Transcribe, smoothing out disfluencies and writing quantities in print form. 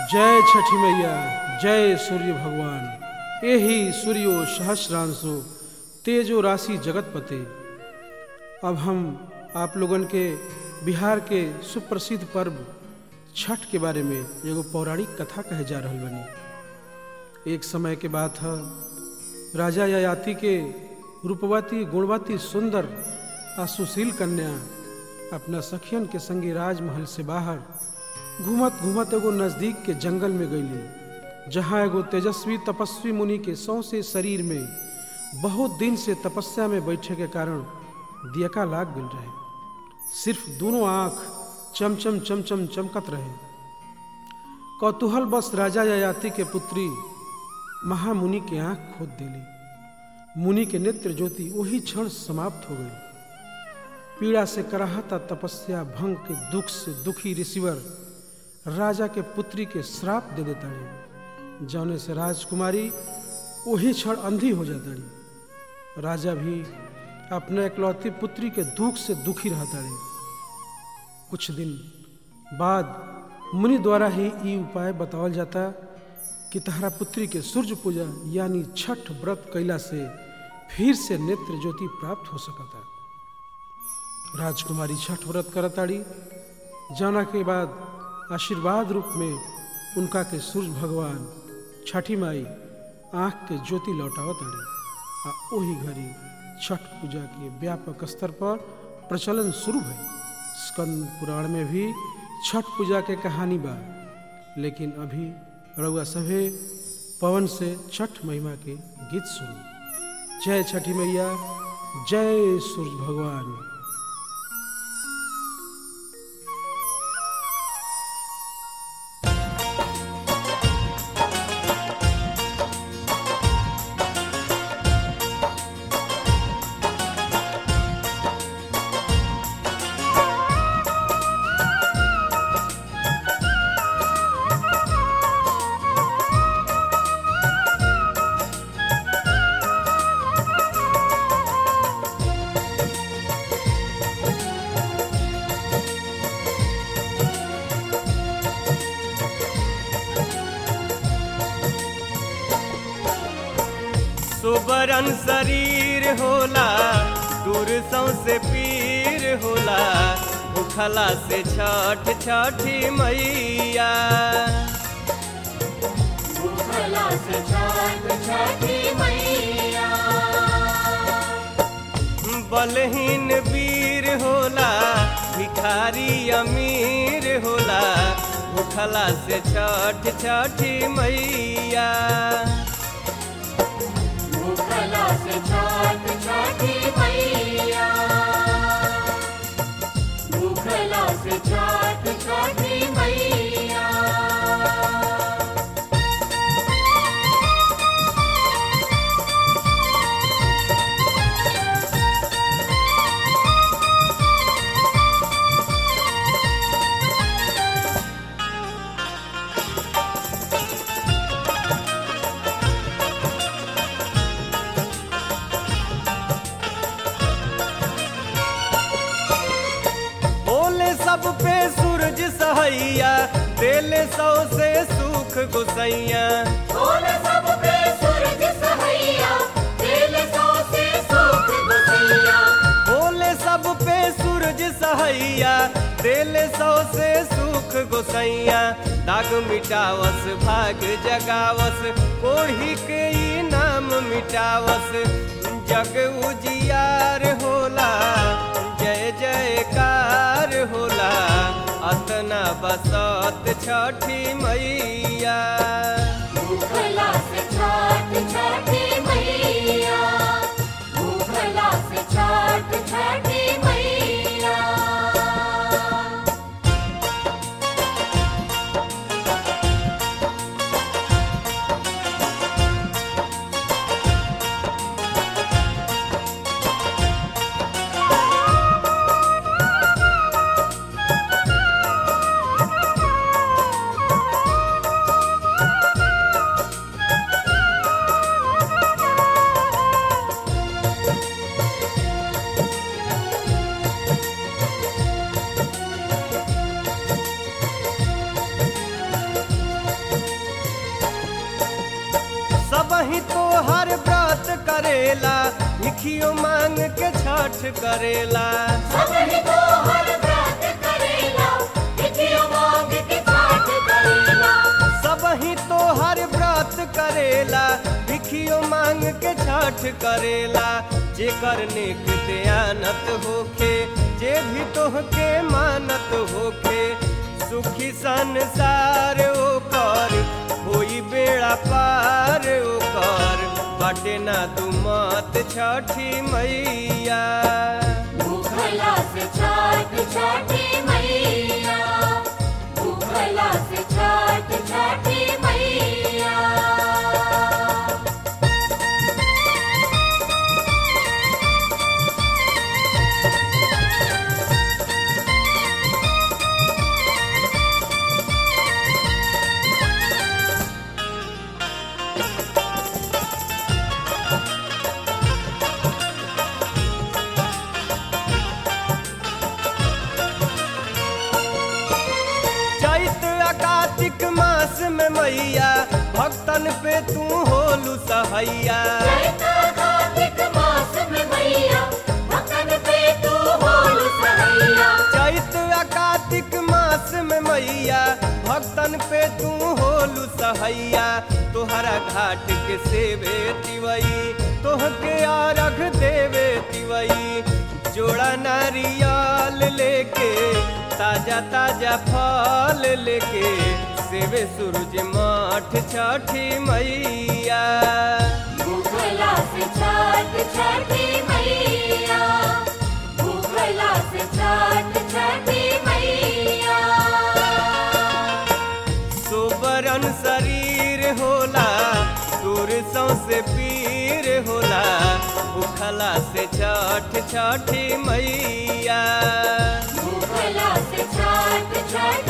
जय छठी मैया, जय सूर्य भगवान। एहि सूर्यो सहस्रांशो तेजो राशि जगतपते। अब हम आप लोगन के बिहार के सुप्रसिद्ध पर्व छठ के बारे में एगो पौराणिक कथा कहे जा रहल बनी। एक समय के बात है, राजा ययाति के रूपवती गुणवती सुंदर आ सुशील कन्या अपना सखियन के संगे राजमहल से बाहर घूमत घूमत एगो नजदीक के जंगल में गईली, जहाँ एगो तेजस्वी तपस्वी मुनि के सौंसे शरीर में बहुत दिन से तपस्या में बैठे के कारण दियका लाग गई रहे। सिर्फ दोनों आँख चमचम चमचम चमकत रहे। कौतूहल बस राजा ययाति के पुत्री महामुनि के आँख खोद देली। मुनि के नेत्र ज्योति वही क्षण समाप्त हो गई। पीड़ा से कराहता तपस्या भंग के दुख से दुखी ऋषिवर राजा के पुत्री के श्राप दे देताड़ी, जौने से राजकुमारी वही क्षण अंधी हो जाताड़ी। राजा भी अपने इकलौती पुत्री के दुख से दुखी रहताड़ी। कुछ दिन बाद मुनि द्वारा ही ये उपाय बतावल जाता कि तहरा पुत्री के सूर्य पूजा यानी छठ व्रत कैला से फिर से नेत्र ज्योति प्राप्त हो सकता। राजकुमारी छठ व्रत करताड़ी, जाना के बाद आशीर्वाद रूप में उनका के सूर्य भगवान छठी माई आँख के ज्योति लौटावताड़ी। आ वही घड़ी छठ पूजा के व्यापक स्तर पर प्रचलन शुरू भई। स्कंद पुराण में भी छठ पूजा के कहानी बा, लेकिन अभी रउआ सभे पवन से छठ महिमा के गीत सुनी। जय छठी मैया, जय सूर्य भगवान। सुबरन शरीर होला, दूर से पीर होला, भूखला से छठ छठी मैया। भूखला से छठ छठी मैया। बलहीन वीर होला, भिखारी अमीर होला, भूखला से छठ छठी मैया। भूखला से छठ छठी मैया। भूखला से छठ छठी मैया। सब पे सूरज सहैया, देले सौ से सुख गुसैया। बोले सब पे सूरज सहैया, देले सौ से सुख गुसैया। बोले सब पे सूरज सहैया, देले सौ से सुख गुसैया। दाग मिटावस भाग जगावस, कोढ़ी के ई नाम मिटावस। जग उजियार होला, जय जयकार होला, अतना बसत छठी मैया। भूखला से छठ छठी मैया। भूखला से छठ छठी मैया। करेला भिखियो मांग के छठ करेला सब ही तो हर व्रत करेला भिखियो मांग के छठ करेला सब ही तो हर व्रत करेला भिखियो मांग के छठ करेला जेकर नेक दयानत होखे जे भी तोहके मानत होखे सुखी संसार ओकर होई बेड़ा पार ओकर बाटे ना तू मत छठी मैया भूखला से छठ छठी मैया भूखला से छठ छठी मैया कार्तिक मास में मैया भक्तन पे तू होलू सहैया कार्तिक मास में मैया भक्तन पे तू होलू सहैया चैत कार्तिक मास में मैया भक्तन पे तू होलू सहैया तोहरा घाट के सेवे तिवई तोहके अर्घ देवे तिवई जोड़ा नारियल लेके ताजा ताजा फल लेके सेवे सूरज मठ छठी मैया भूखला से छठ छठी मैया भूखला से छठ छठी मैया सोबरन शरीर होला तोर सौसे पीर होला भूखला से छठ छठी मैया भूखला से छठ छठी